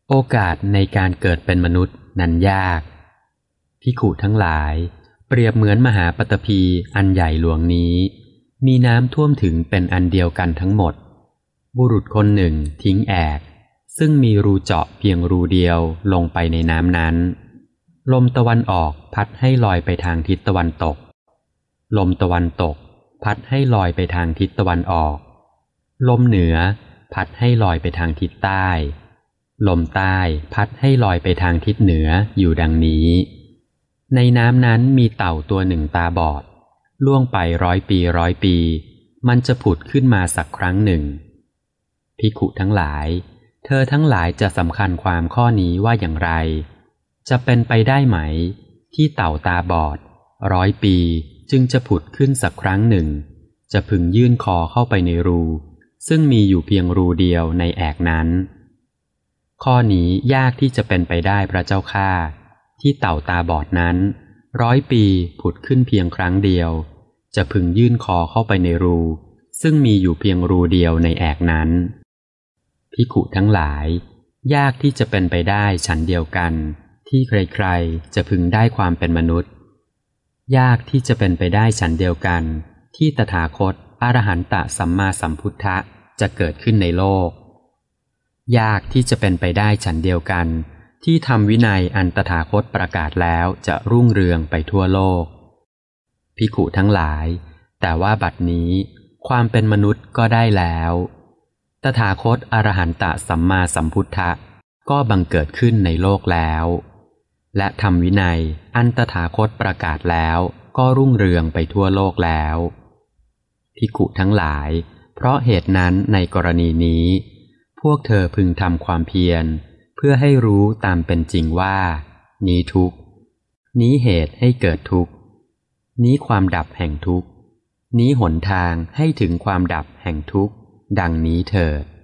โอกาสในการเกิดเป็นมนุษย์นั้นยากภิกขุทั้งหลายเปรียบเหมือนมหาปฐพีอันใหญ่หลวงนี้มีน้ำท่วมถึงเป็นอันเดียวกันทั้งหมดบุรุษคนหนึ่งทิ้งแอกซึ่งมีรูเจาะเพียงรูเดียวลงไปในน้ำนั้นลมตะวันออกพัดให้ลอยไปทางทิศตะวันตกลมตะวันตกพัดให้ลอยไปทางทิศตะวันออกลมเหนือพัดให้ลอยไปทางทิศใต้ลมใต้พัดให้ลอยไปทางทิศเหนืออยู่ดังนี้ในน้ำนั้นมีเต่าตัวหนึ่งตาบอดล่วงไป100 ปีมันจะผุดขึ้นมาสักครั้งหนึ่งภิกขุทั้งหลายเธอทั้งหลายจะสำคัญความข้อนี้ว่าอย่างไรจะเป็นไปได้ไหมที่เต่าตาบอด100 ปีจึงจะผุดขึ้นสักครั้งหนึ่งจะพึงยื่นคอเข้าไปในรูซึ่งมีอยู่เพียงรูเดียวในแอกนั้นข้อนี้ยากที่จะเป็นไปได้พระเจ้าข้าที่เต่าตาบอดนั้น100 ปีผุดขึ้นเพียงครั้งเดียวจะพึงยื่นคอเข้าไปในรูซึ่งมีอยู่เพียงรูเดียวในแอกนั้นภิกขุทั้งหลายยากที่จะเป็นไปได้ฉันเดียวกันที่ใครๆจะพึงได้ความเป็นมนุษย์ยากที่จะเป็นไปได้ฉันเดียวกันที่ตถาคตอรหันตสัมมาสัมพุทธะจะเกิดขึ้นในโลกยากที่จะเป็นไปได้ฉันเดียวกันที่ธรรมวินัยอันตถาคตประกาศแล้วจะรุ่งเรืองไปทั่วโลกภิกขุทั้งหลายแต่ว่าบัดนี้ความเป็นมนุษย์ก็ได้แล้วตถาคตอรหันตสัมมาสัมพุทธะก็บังเกิดขึ้นในโลกแล้วและธรรมวินัยอันตถาคตประกาศแล้วก็รุ่งเรืองไปทั่วโลกแล้วภิกขุทั้งหลายเพราะเหตุนั้นในกรณีนี้พวกเธอพึงทำความเพียรเพื่อให้รู้ตามเป็นจริงว่านี้ทุกข์นี้เหตุให้เกิดทุกข์นี้ความดับแห่งทุกข์นี้หนทางให้ถึงความดับแห่งทุกข์ดังนี้เถิด